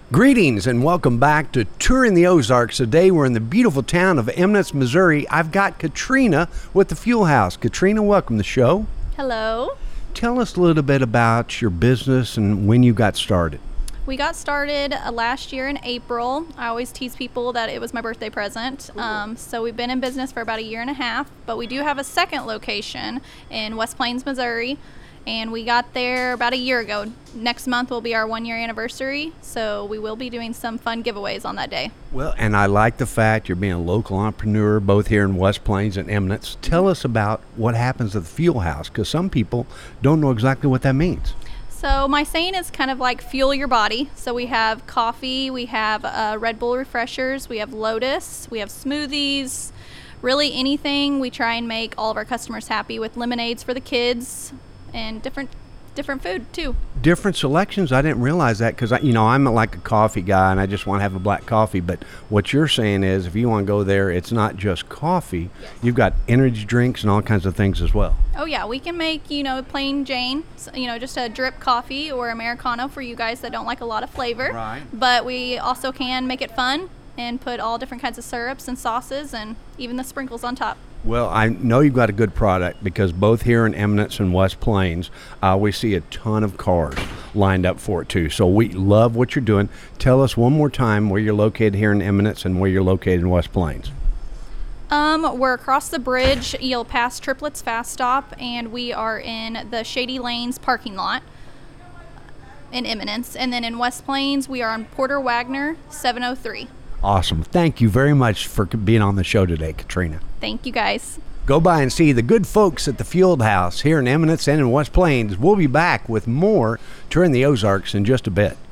Greetings and welcome back to Touring the Ozarks. Today we're in the beautiful town of Eminence, Missouri. I've got Katrina with the Fuel House. Katrina, welcome to the show. Hello. Tell us a little bit about your business and when you got started. We got started last year in April. I always tease people that it was my birthday present. So we've been in business for about a year and a half, but we do have a second location in West Plains, Missouri. And we got there about a year ago. Next month will be our 1 year anniversary, so we will be doing some fun giveaways on that day. Well, and I like the fact you're being a local entrepreneur, both here in West Plains and Eminence. Tell us about what happens at the Fuel House, because some people don't know exactly what that means. So my saying is kind of like fuel your body. So we have coffee, we have Red Bull refreshers, we have Lotus, we have smoothies, really anything. We try and make all of our customers happy with lemonades for the kids. And different food too. Different selections. I didn't realize that because I'm like a coffee guy and I just want to have a black coffee. But what you're saying is, if you want to go there, it's not just coffee. Yes. You've got energy drinks and all kinds of things as well. Oh yeah, we can make plain Jane, just a drip coffee or Americano for you guys that don't like a lot of flavor. Right. But we also can make it fun and put all different kinds of syrups and sauces and even the sprinkles on top. Well, I know you've got a good product because both here in Eminence and West Plains, we see a ton of cars lined up for it too. So we love what you're doing. Tell us one more time where you're located here in Eminence and where you're located in West Plains. We're across the bridge. You'll pass Triplets Fast Stop, and we are in the Shady Lanes parking lot in Eminence. And then in West Plains, we are on Porter Wagner 703. Awesome. Thank you very much for being on the show today, Katrina. Thank you, guys. Go by and see the good folks at the Fuel House here in Eminence and in West Plains. We'll be back with more Touring the Ozarks in just a bit.